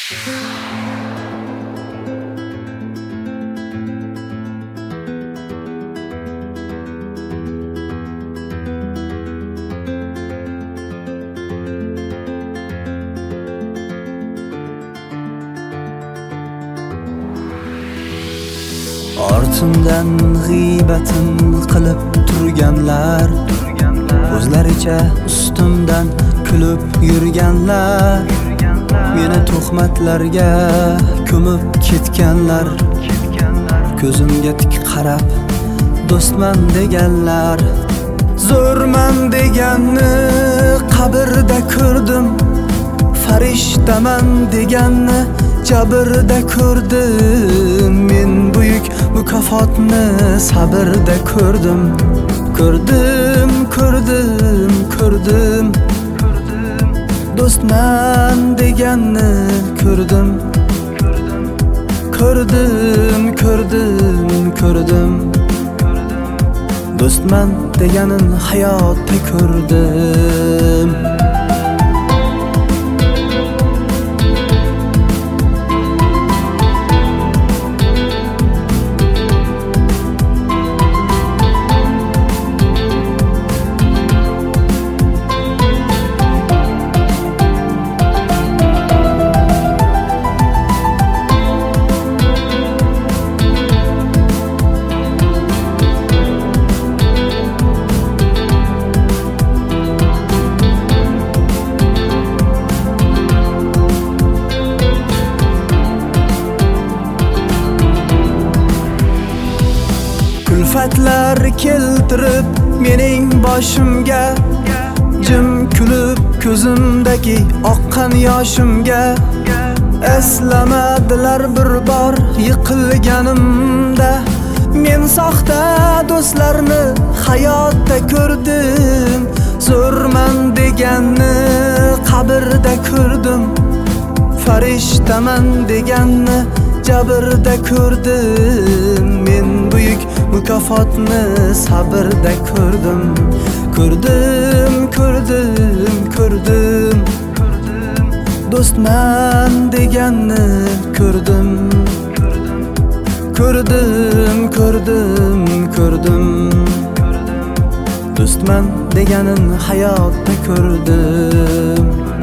Ortimdan g'iybatin qilib turganlar, o'zlaricha ustimdan kulib yurganlar, meni tuhmatlarga ko'mib ketganlar, ko'zimga tik qarab do'stman deganlar, zo'rman deganni qabrda ko'rdim, farishtaman deganni jabrda ko'rdim, men buyuk mukofotni sabrda ko'rdim, ko'rdim, ko'rdim, ko'rdim, do'stman deganni ko'rdim, ko'rdim, ko'rdim, ko'rdim, do'stman deganin hayotda ko'rdim. Kulfatlar keltirib mening boshimga, jim kulib ko'zimdagi oqqan yoshimga, eslamadilar bir bor yiqilganimda, men soxta do'stlarni hayotda ko'rdim, zo'rman deganni qabrda ko'rdim, farishtaman deganni jabrda ko'rdim, men buyuk mukofotni sabrda ko'rdim, ko'rdim, ko'rdim, ko'rdim, do'stman deganni ko'rdim, ko'rdim, ko'rdim, ko'rdim, do'stman deganin hayotda ko'rdim.